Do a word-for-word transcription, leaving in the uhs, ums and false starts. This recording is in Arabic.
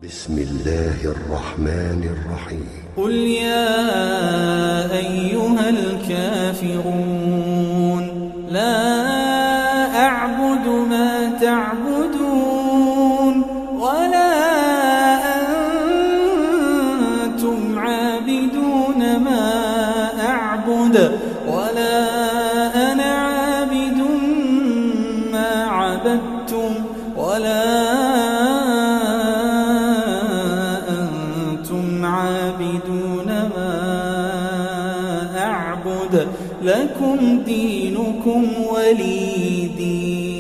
بسم الله الرحمن الرحيم قل يا أيها الكافرون لا أعبد ما تعبدون ولا أنتم عابدون ما أعبد ولا أنا عابد ما عبدتم ولا عابدون ما أعبد لكم دينكم ولي دين.